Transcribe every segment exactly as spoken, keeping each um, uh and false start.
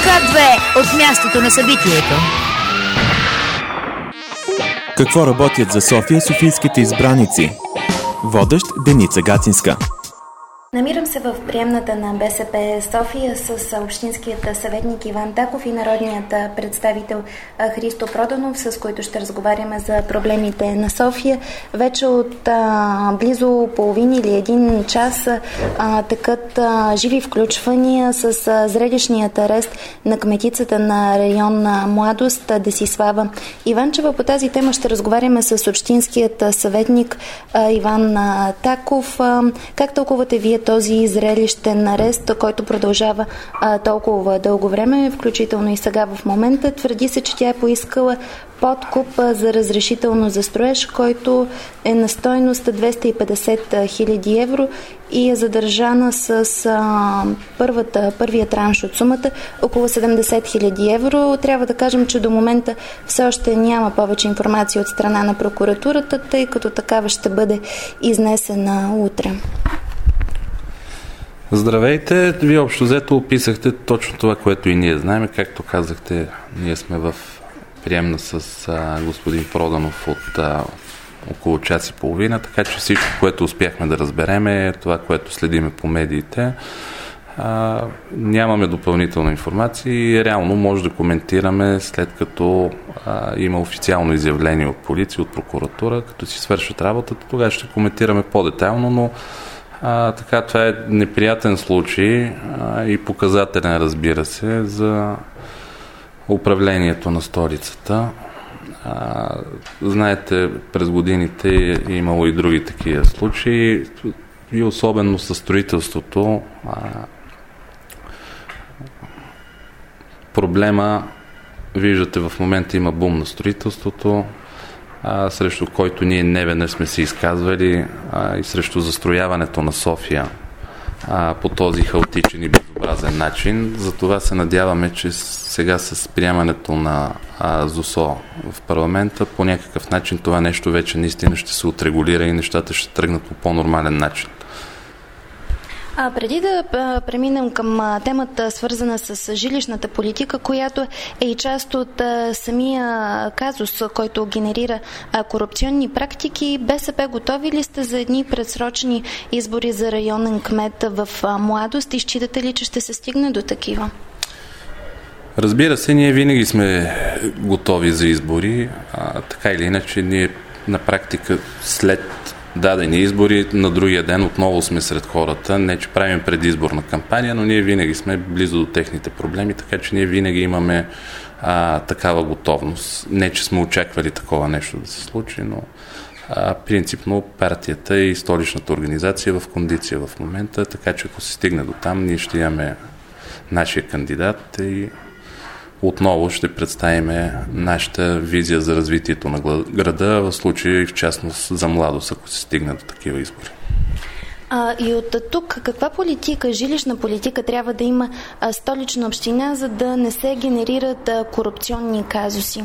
К две от мястото на събитието. Какво работят за София софийските избраници? Водещ Деница Гацинска. Намирам се в приемната на БСП София с общинският съветник Иван Таков и народният представител Христо Проданов, с които ще разговаряме за проблемите на София. Вече от а, близо половин или един час а, такът а, живи включвания с а, зрелищният арест на кметицата на район на Младост Десислава Иванчева. По тази тема ще разговаряме с общинският съветник а, Иван а, Таков. А, как тълкувате вие този зрелищен арест, който продължава а, толкова дълго време, включително и сега в момента? Твърди се, че тя е поискала подкуп а, за разрешително за строеж, който е на стойност двеста и петдесет хиляди евро и е задържана с а, първата, първия транш от сумата около седемдесет хиляди евро. Трябва да кажем, че до момента все още няма повече информация от страна на прокуратурата, тъй като такава ще бъде изнесена утре. Здравейте! Вие общо взето описахте точно това, което и ние знаем. Както казахте, ние сме в приемна с а, господин Проданов от а, около час и половина, така че всичко, което успяхме да разберем, е това, което следиме по медиите. А, нямаме допълнителна информация и реално може да коментираме след като а, има официално изявление от полиция, от прокуратура, като си свършат работата, тогава ще коментираме по-детайлно, но А, така, това е неприятен случай а, и показателен, разбира се, за управлението на столицата. А, знаете, през годините е имало и други такива случаи и особено със строителството. А, проблема, виждате, в момента има бум на строителството, А, срещу който ние неведнъж сме се изказвали а, и срещу застрояването на София а, по този хаотичен и безобразен начин. Затова се надяваме, че сега с приемането на а, ЗУСО в парламента по някакъв начин това нещо вече наистина ще се отрегулира и нещата ще тръгнат по по-нормален начин. А преди да а, преминем към а, темата, свързана с жилищната политика, която е и част от а, самия казус, който генерира а, корупционни практики, БСП готови ли сте за едни предсрочни избори за районен кмет в а, Младост и считате ли, че ще се стигне до такива? Разбира се, ние винаги сме готови за избори. А, така или иначе, ние на практика след дадени избори, на другия ден отново сме сред хората. Не, че правим предизборна кампания, но ние винаги сме близо до техните проблеми, така че ние винаги имаме а, такава готовност. Не, че сме очаквали такова нещо да се случи, но а, принципно партията и столичната организация е в кондиция в момента, така че ако се стигне до там, ние ще имаме нашия кандидат и отново ще представим нашата визия за развитието на града, в случая и в частност за Младост, ако се стигне до такива избори. А, и от тук каква политика, жилищна политика трябва да има а, столична община, за да не се генерират а, корупционни казуси?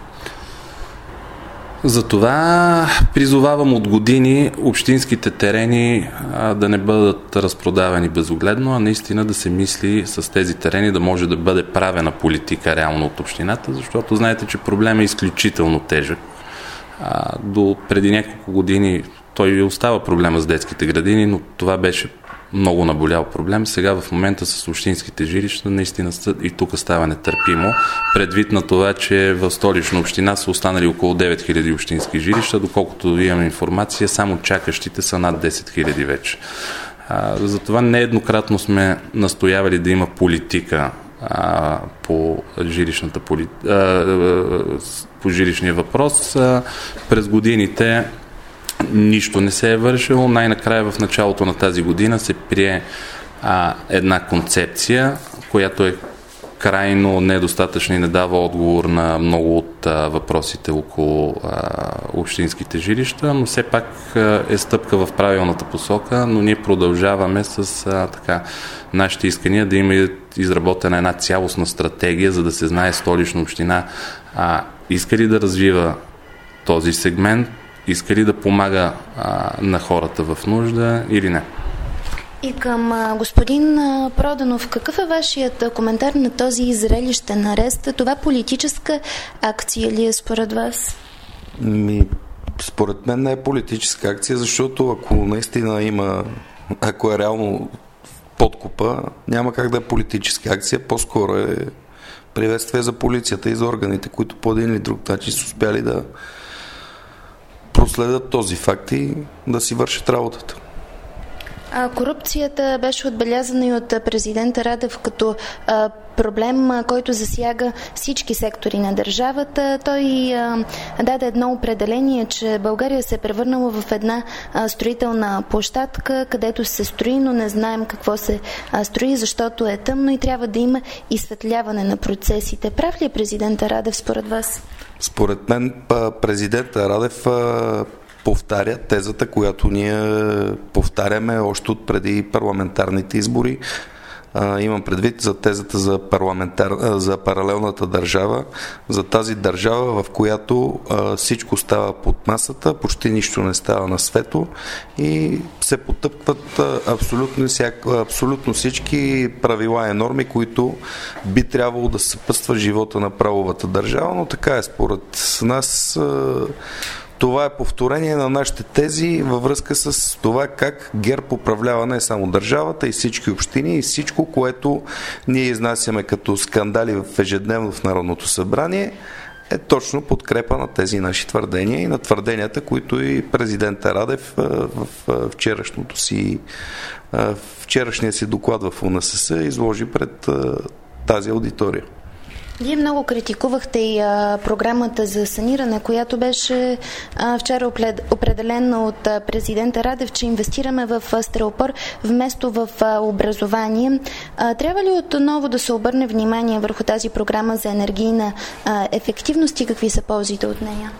Затова призовавам от години общинските терени а, да не бъдат разпродавани безогледно, а наистина да се мисли с тези терени да може да бъде правена политика реално от общината, защото знаете, че проблемът е изключително тежък. А, до преди няколко години той остава проблема с детските градини, но това беше много наболял проблем. Сега в момента с общинските жилища наистина и тук става нетърпимо, предвид на това, че в Столична община са останали около девет хиляди общински жилища, доколкото имам информация, само чакащите са над десет хиляди вече. А, затова нееднократно сме настоявали да има политика а, по, жилищната поли... а, по жилищния въпрос. А, през годините нищо не се е вършило. Най-накрая в началото на тази година се прие а, една концепция, която е крайно недостатъчна и не дава отговор на много от а, въпросите около а, общинските жилища, но все пак а, е стъпка в правилната посока, но ние продължаваме с а, така, нашите искания да има изработена една цялостна стратегия, за да се знае Столична община а, иска ли да развива този сегмент, иска ли да помага а, на хората в нужда или не. И към а, господин а, Проданов, какъв е вашият а, коментар на този зрелищен арест? Това политическа акция ли е според вас? Ми, според мен не е политическа акция, защото ако наистина има, ако е реално подкупа, няма как да е политическа акция, по-скоро е приветствие за полицията и за органите, които по един или друг начин са успяли да проследят този факт и да си вършат работата. А, корупцията беше отбелязана и от президента Радев като а, проблем, а, който засяга всички сектори на държавата. Той а, даде едно определение, че България се е превърнала в една а, строителна площадка, където се строи, но не знаем какво се а, строи, защото е тъмно и трябва да има изсветляване на процесите. Прав ли е президента Радев според вас? Според мен президента Радев а, повтаря тезата, която ние повтаряме още от преди парламентарните избори. А, имам предвид за тезата за, парламентар... за паралелната държава, за тази държава, в която а, всичко става под масата, почти нищо не става на свето и се потъпват а, абсолютно, всяк... абсолютно всички правила и норми, които би трябвало да съпътстват живота на правовата държава, но така е според нас. А, Това е повторение на нашите тези във връзка с това как ГЕРБ управлява не само държавата и всички общини и всичко, което ние изнасяме като скандали в ежедневно в Народното събрание, е точно подкрепа на тези наши твърдения и на твърденията, които и президента Радев в вчерашното си, вчерашния си доклад в УНСС изложи пред тази аудитория. Вие много критикувахте и а, програмата за саниране, която беше а, вчера определена от а, президента Радев, че инвестираме в а, Стрелпор вместо в а, образование. А, трябва ли отново да се обърне внимание върху тази програма за енергийна а, ефективност и какви са ползите от нея?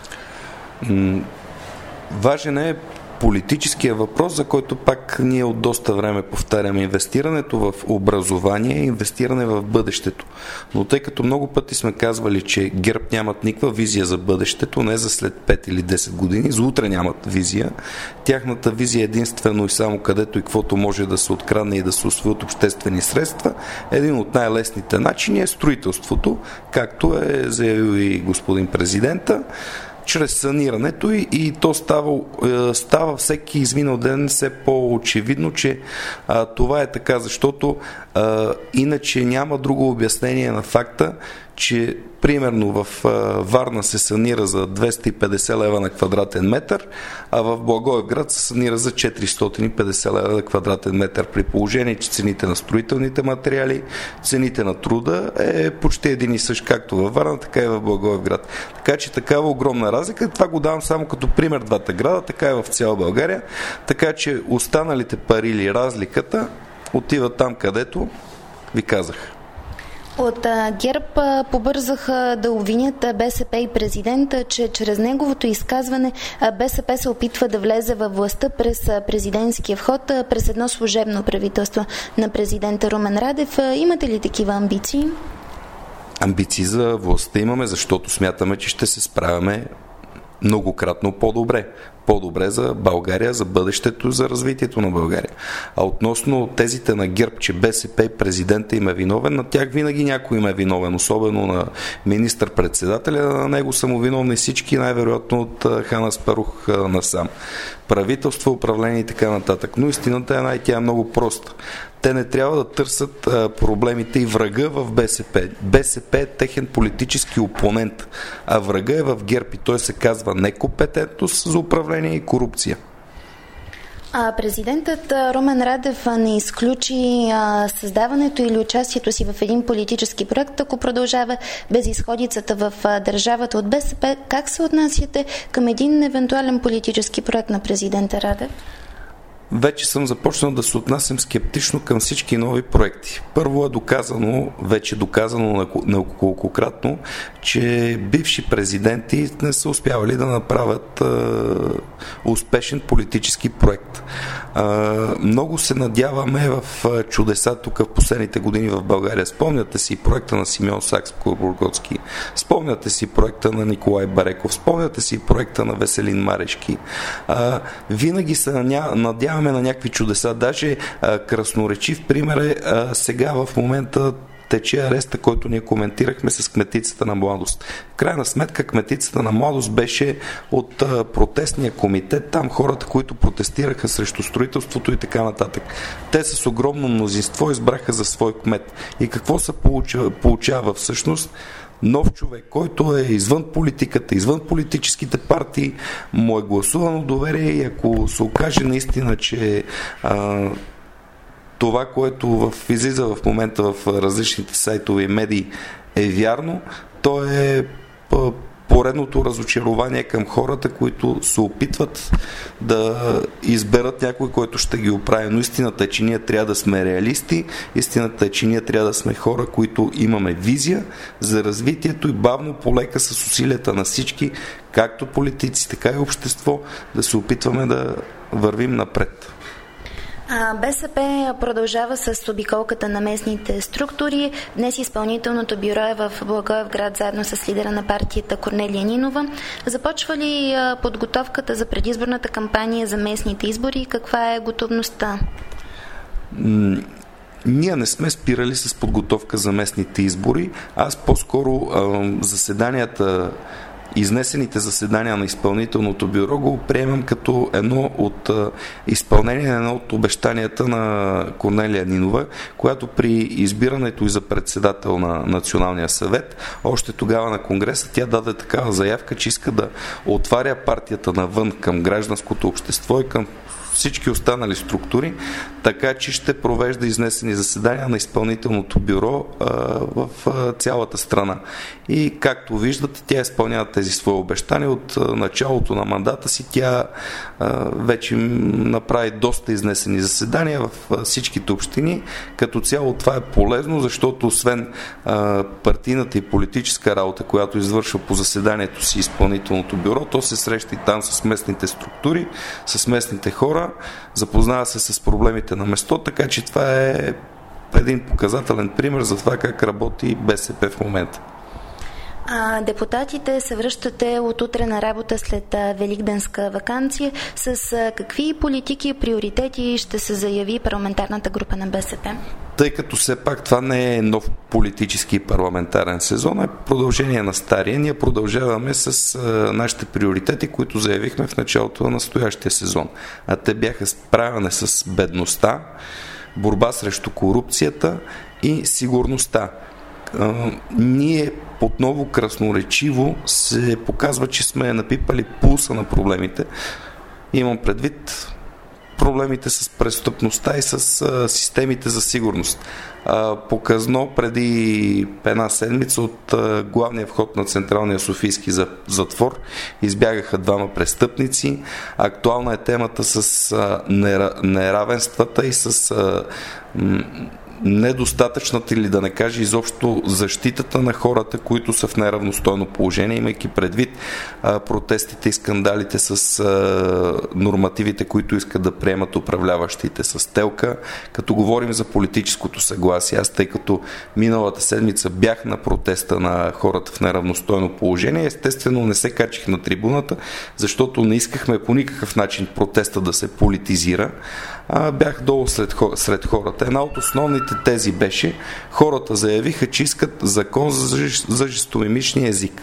Важен е политическия въпрос, за който пак ние от доста време повтаряме: инвестирането в образование, инвестиране в бъдещето. Но тъй като много пъти сме казвали, че ГЕРБ нямат никаква визия за бъдещето, не за след пет или десет години, за утре нямат визия. Тяхната визия е единствено и само където и каквото може да се открадне и да се усвоят обществени средства. Един от най-лесните начини е строителството, както е заявил и господин президента, чрез санирането и, и то става, става всеки изминал ден все по-очевидно, че а, това е така, защото а, иначе няма друго обяснение на факта, че примерно в а, Варна се санира за двеста и петдесет лева на квадратен метър, а в Благоевград се санира за четиристотин и петдесет лева на квадратен метър, при положение, че цените на строителните материали, цените на труда е почти един и същ както във Варна, така и в Благоевград. Така че такава огромна разлика. Това го давам само като пример двата града, така и в цяла България. Така че останалите пари или разликата отиват там, където ви казах. От а, ГЕРБ а, побързаха да обвинят БСП и президента, че чрез неговото изказване а, БСП се опитва да влезе във властта през а, президентския вход, а, през едно служебно правителство на президента Румен Радев. А, имате ли такива амбиции? Амбиции за властта имаме, защото смятаме, че ще се справяме многократно по-добре. По-добре за България, за бъдещето, за развитието на България. А относно тезите на ГЕРБ, че БСП и президента им е виновен, на тях винаги някой им е виновен, особено на министър-председателя, на него са му виновни всички, най-вероятно от Хан Аспарух насам. Правителство, управление и така нататък. Но истината е една и тя е много проста. Те не трябва да търсят а, проблемите и врага в БСП. БСП е техен политически опонент, а врага е в ГЕРБ и той се казва некомпетентност за управление и корупция. А президентът Румен Радев не изключи а, създаването или участието си в един политически проект, ако продължава безизходицата в а, държавата от БСП. Как се отнасяте към един евентуален политически проект на президента Радев? Вече съм започнал да се отнасям скептично към всички нови проекти. Първо е доказано, вече доказано неколкократно, че бивши президенти не са успявали да направят е, успешен политически проект. Е, много се надяваме в чудеса тук в последните години в България. Спомняте си проекта на Симеон Сакскобургготски, спомняте си проекта на Николай Бареков, спомняте си проекта на Веселин Марешки. Е, винаги се надяваме надяваме на някакви чудеса. Даже а, красноречив пример е а, сега в момента тече ареста, който ние коментирахме с кметицата на Младост. В крайна сметка кметицата на Младост беше от а, протестния комитет, там хората, които протестираха срещу строителството и така нататък. Те с огромно мнозинство избраха за свой кмет. И какво се получава, получава всъщност? Нов човек, който е извън политиката, извън политическите партии, му е гласувано доверие и ако се окаже наистина, че а, това, което в, излиза в момента в различните сайтове и медии е вярно, то е поредното разочарование към хората, които се опитват да изберат някой, който ще ги оправи. Но истината е, че ние трябва да сме реалисти, истината е, че ние трябва да сме хора, които имаме визия за развитието и бавно полека с усилията на всички, както политици, така и общество, да се опитваме да вървим напред. БСП продължава с обиколката на местните структури. Днес изпълнителното бюро е в Благоевград заедно с лидера на партията Корнелия Нинова. Започва ли подготовката за предизборната кампания за местните избори? Каква е готовността? М- Ние не сме спирали с подготовка за местните избори. Аз по-скоро а, заседанията Изнесените заседания на изпълнителното бюро го приемам като едно от а, изпълнение на едно от обещанията на Корнелия Нинова, която при избирането и за председател на Националния съвет, още тогава на Конгреса, тя даде такава заявка, че иска да отваря партията навън към гражданското общество и към всички останали структури, така че ще провежда изнесени заседания на изпълнителното бюро а, в а, цялата страна. И както виждате, тя изпълнява тези свои обещания. От а, началото на мандата си тя а, вече направи доста изнесени заседания в а, всичките общини. Като цяло това е полезно, защото освен а, партийната и политическа работа, която извършва по заседанието си изпълнителното бюро, то се среща и там с местните структури, с местните хора, запознава се с проблемите на место, така че това е един показателен пример за това как работи БСП в момента. А, депутатите се връщате от утре на работа след а, великденска ваканция. С а, какви политики и приоритети ще се заяви парламентарната група на БСП? Тъй като все пак това не е нов политически парламентарен сезон, е продължение на стария. Ние продължаваме с а, нашите приоритети, които заявихме в началото на настоящия сезон. А те бяха справяне с бедността, борба срещу корупцията и сигурността. А, ние отново красноречиво се показва, че сме напипали пулса на проблемите. Имам предвид проблемите с престъпността и с а, системите за сигурност. А, показно преди една седмица от а, главния вход на Централния софийски затвор избягаха двама престъпници. Актуална е темата с а, неравенствата и с а, м- недостатъчната или да не кажа изобщо защитата на хората, които са в неравностойно положение, имайки предвид а, протестите и скандалите с а, нормативите, които искат да приемат управляващите с телка. Като говорим за политическото съгласие, аз тъй като миналата седмица бях на протеста на хората в неравностойно положение, естествено не се качих на трибуната, защото не искахме по никакъв начин протеста да се политизира. А, бях долу сред, сред хората. Една от основните тези беше, хората заявиха, че искат закон за, за жестомимичния език.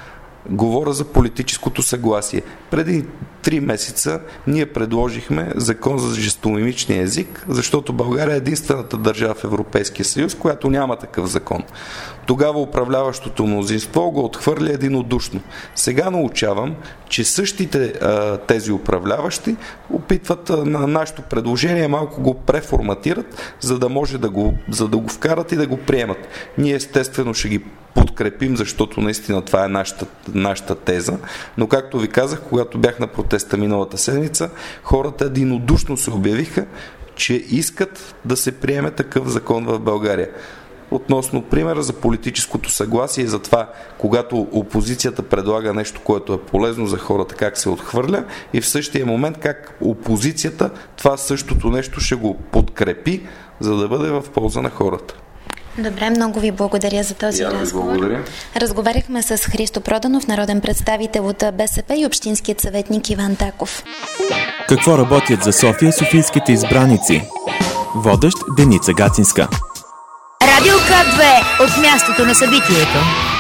Говоря за политическото съгласие. Преди три месеца ние предложихме закон за жестомимичния език, защото България е единствената държава в Европейския съюз, която няма такъв закон. Тогава управляващото мнозинство го отхвърля единодушно. Сега научавам, че същите а, тези управляващи опитват а, на нашето предложение, малко го преформатират, за да може да го, за да го вкарат и да го приемат. Ние естествено ще ги подкрепим, защото наистина това е нашата, нашата теза. Но както ви казах, когато бях на протеста миналата седмица, хората единодушно се обявиха, че искат да се приеме такъв закон в България. Относно примера за политическото съгласие и за това, когато опозицията предлага нещо, което е полезно за хората, как се отхвърля и в същия момент как опозицията това същото нещо ще го подкрепи, за да бъде в полза на хората. Добре, много ви благодаря за този Я разговор. благодаря. Разговаряхме с Христо Проданов, народен представител от БСП, и общинският съветник Иван Таков. Какво работят за София софийските избраници? Водещ Деница Гацинска. Радио К две от мястото на събитието.